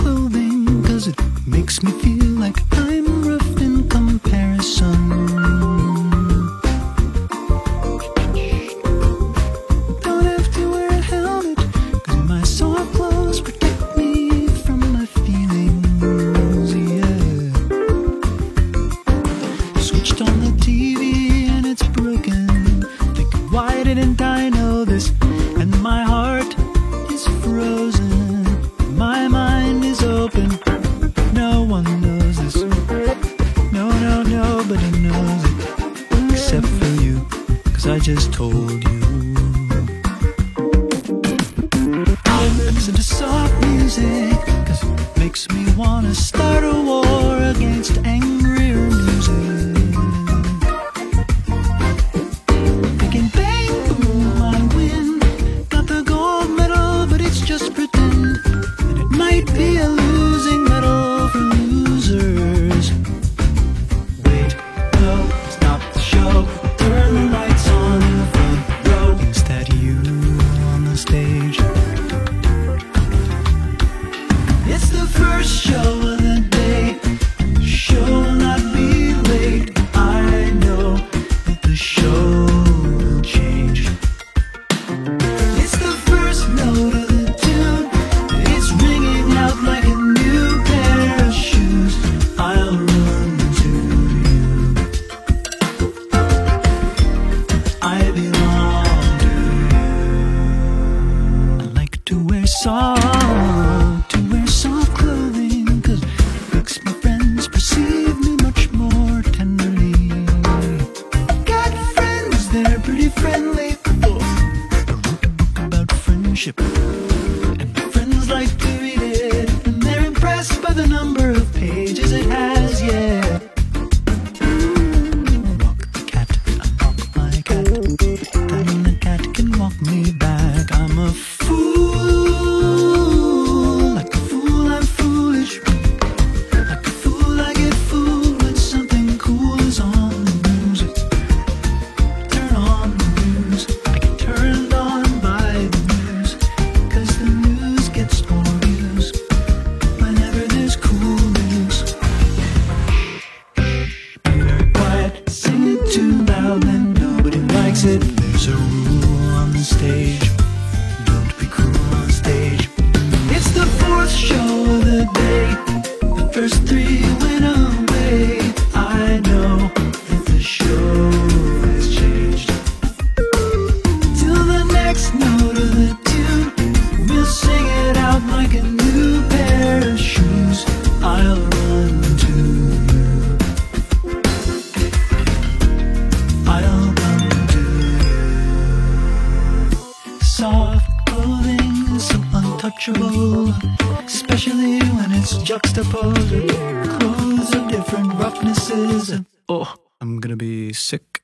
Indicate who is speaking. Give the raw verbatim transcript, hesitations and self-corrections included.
Speaker 1: clothing, 'cause it makes me feel like I'm rough in comparison. Don't have to wear a helmet, 'cause my soft clothes protect me from my feelings, yeah. Switched on the T V and it's broken. Thinking, why didn't I know this? And my heart is frozen, my mind is open. No one knows this. No, no, nobody knows it except for you, 'cause I just told you. I listen to soft music, 'cause it makes me wanna start a war against angrier music. Thinking, bang, boom, I win. Got the gold medal, but it's just pretend. And it might be a losing medal for losers. Wait, no, stop the show. Turn the lights on in the front row. Is that you on the stage? It's the first show of the day. The show will not be late. I know that the show will change. It's the first note of the tune. It's ringing out like a new pair of shoes. I'll run to you. I belong to you. I like to wear soft, to wear soft clothing, 'cause it makes my friends perceive me much more tenderly. Got friends, they're pretty friendly. Oh, I wrote a book about friendship, and my friends like to read it, and they're impressed by the number of pages it has, yeah. Walk the cat, I walk my cat, then the cat can walk me back. I'm a fool, like a fool I'm foolish. Like a fool I get fooled when something cool is on the news. Turn on the news, I get turned on by the news, 'cause the news gets more views whenever there's cool news. You're quiet, sing it too loud, then nobody likes it. There's a rule on the stage, don't be cruel on stage. It's the fourth show of the day. The first three went away. I know that the show has changed. Till the next note of the tune, we'll sing it out like a new pair of shoes. I'll run to you. I'll run to you. Soft clothing is so untouchable, especially when it's juxtaposed with clothes of different roughnesses. And oh, I'm gonna be sick